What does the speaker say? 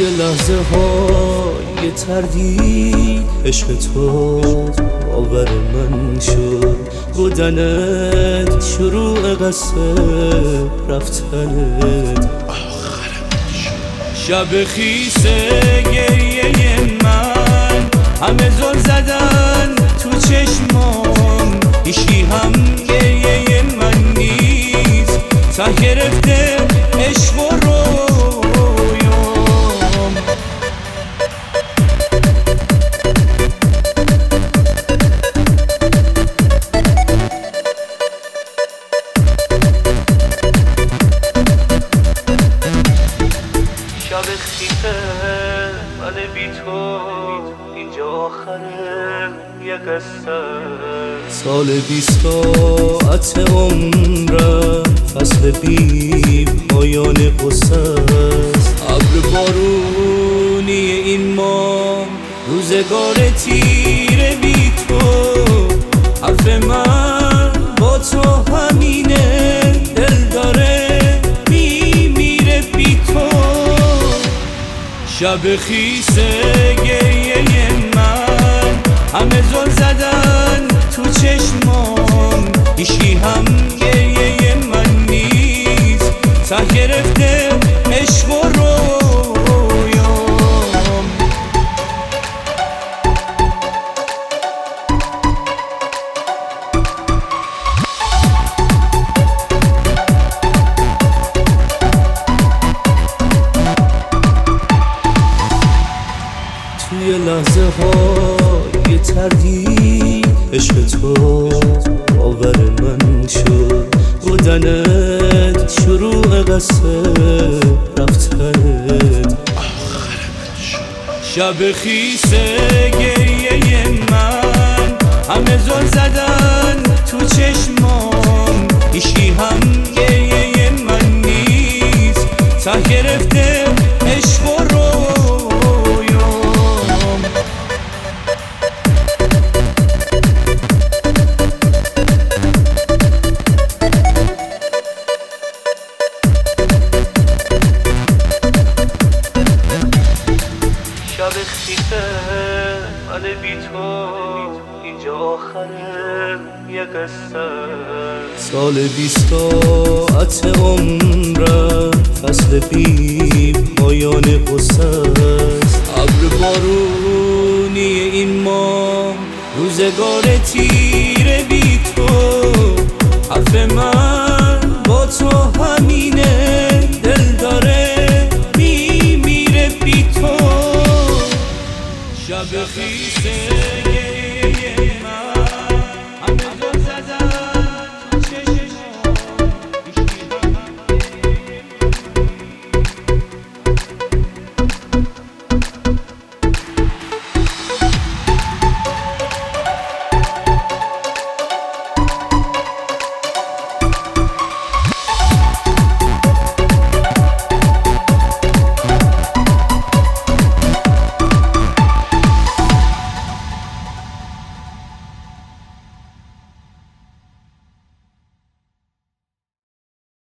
لحظه های تردید عشق تو باور من شد، بودنت شروع قصه رفتنت آخر من شد. شب خیسه گریه من همه زل زدن تو چشمام، هیچی هم گریه من نیست، ته گرفته عشق و رویام. شب خیفه من بی تو اینجا آخره یه قصه، سال 20 ساعت عمرم فصل بی پایان قصه است. ابر بارونی این ماه روزگار تیره بی تو، حرف من با تو همینه، دل داره میمیره بی تو. شب خیسه گریه من همه زل زدن تو چشمام، هیچی هم گریه من نیست، ته گرفته عشق و رویام. توی لحظه های تردید عشق تو باور من شد، بودنت شروع قصه رفتنت آخر من شد. شب خیسه گریه من همه زل زدن تو چشمام، هیچی هم گریه من نیست، ته گرفته عشق و رویام. شب خیفه من بی تو اینجا آخره یه قصه، سال 20 ساعت عمرم فصل بی پایان قصه است. ابر بارونی این ماه روزگار تیره بی تو، حرف من